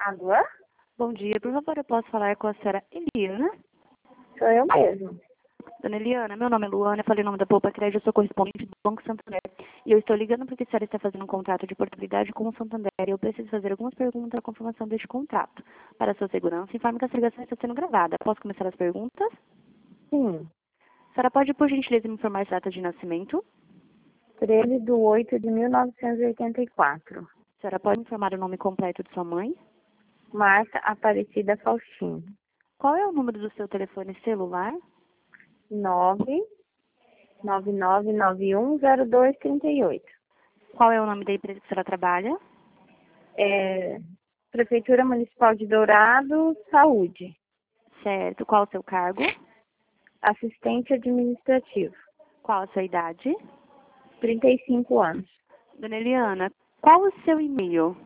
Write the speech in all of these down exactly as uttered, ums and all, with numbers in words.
Alô? Bom dia, por favor, eu posso falar com a senhora Eliana? Sou eu mesmo. Dona Eliana, meu nome é Luana, eu falei o nome da Poupa Crédito, eu sou correspondente do Banco Santander. E eu estou ligando porque a senhora está fazendo um contrato de portabilidade com o Santander e eu preciso fazer algumas perguntas para a confirmação deste contrato. Para a sua segurança, informe que essa ligação está sendo gravada. Posso começar as perguntas? Sim. A senhora pode, por gentileza, me informar a data de nascimento? treze de oito de mil novecentos e oitenta e quatro. A senhora pode me informar o nome completo de sua mãe? Marta Aparecida Faustino. Qual é o número do seu telefone celular? nove nove nove nove um zero dois três oito. Qual é o nome da empresa que a senhora trabalha? É, Prefeitura Municipal de Dourado, Saúde. Certo. Qual o seu cargo? Assistente administrativo. Qual a sua idade? trinta e cinco anos. Dona Eliana, qual o seu e-mail?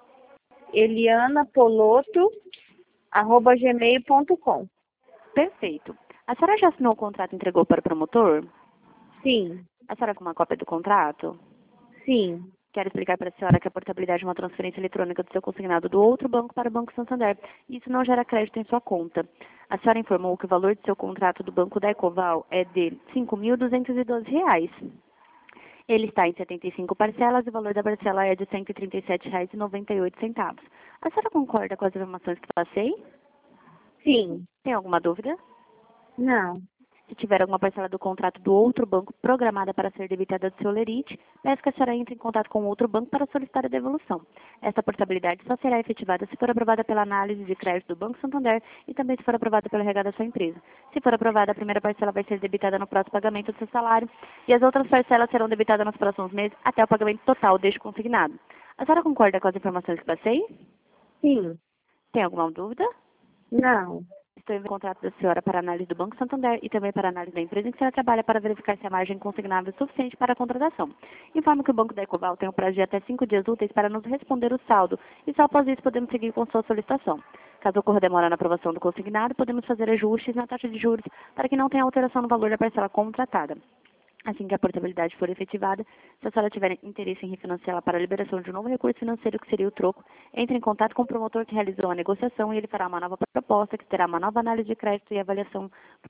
Eliana Poloto, arroba gmail ponto com. Perfeito. A senhora já assinou o contrato e entregou para o promotor? Sim, A senhora com uma cópia do contrato? sim, Quero explicar para a senhora que a portabilidade é uma transferência eletrônica do seu consignado do outro banco para o Banco Santander. Isso não gera crédito em sua conta. A senhora informou que o valor do seu contrato do Banco da Ecoval é de cinco mil duzentos e doze reais. Ele está em setenta e cinco parcelas e o valor da parcela é de cento e trinta e sete reais e noventa e oito centavos. A senhora concorda com as informações que passei? sim. Tem alguma dúvida? Não. Se tiver alguma parcela do contrato do outro banco programada para ser debitada do seu lerite, peço que a senhora entre em contato com o outro banco para solicitar a devolução. Esta portabilidade só será efetivada se for aprovada pela análise de crédito do Banco Santander e também se for aprovada pelo R H da sua empresa. Se for aprovada, a primeira parcela vai ser debitada no próximo pagamento do seu salário e as outras parcelas serão debitadas nos próximos meses até o pagamento total deste consignado. A senhora concorda com as informações que passei? Sim. Tem alguma dúvida? Não. Estou enviando o contrato da senhora para análise do Banco Santander e também para análise da empresa em que a senhora trabalha para verificar se a margem consignável é suficiente para a contratação. Informo que o Banco da Ecoval tem um prazo de até cinco dias úteis para nos responder o saldo e só após isso podemos seguir com sua solicitação. Caso ocorra demora na aprovação do consignado, podemos fazer ajustes na taxa de juros para que não tenha alteração no valor da parcela contratada. Assim que a portabilidade for efetivada, se a senhora tiver interesse em refinanciá-la para a liberação de um novo recurso financeiro, que seria o troco, entre em contato com o promotor que realizou a negociação e ele fará uma nova proposta, que terá uma nova análise de crédito e avaliação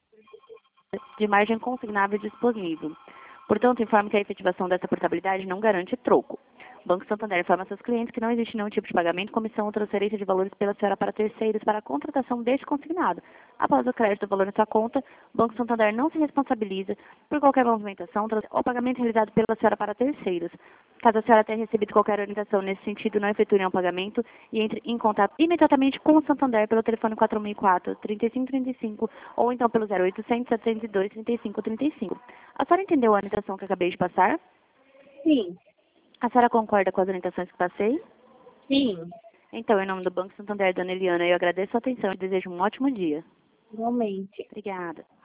de margem consignável disponível. Portanto, informe que a efetivação dessa portabilidade não garante troco. O Banco Santander informa seus clientes que não existe nenhum tipo de pagamento, comissão ou transferência de valores pela senhora para terceiros para a contratação deste consignado. Após o crédito do valor na sua conta, o Banco Santander não se responsabiliza por qualquer movimentação ou pagamento realizado pela senhora para terceiros. Caso a senhora tenha recebido qualquer orientação nesse sentido, não efetue nenhum pagamento e entre em contato imediatamente com o Santander pelo telefone quatro mil e quatro, trinta e cinco trinta e cinco ou então pelo zero oitocentos, setecentos e dois, trinta e cinco trinta e cinco. A senhora entendeu a orientação que acabei de passar? Sim. A senhora concorda com as orientações que passei? Sim. Então, em nome do Banco Santander, dona Eliana, eu agradeço a atenção e desejo um ótimo dia. Igualmente. Obrigada.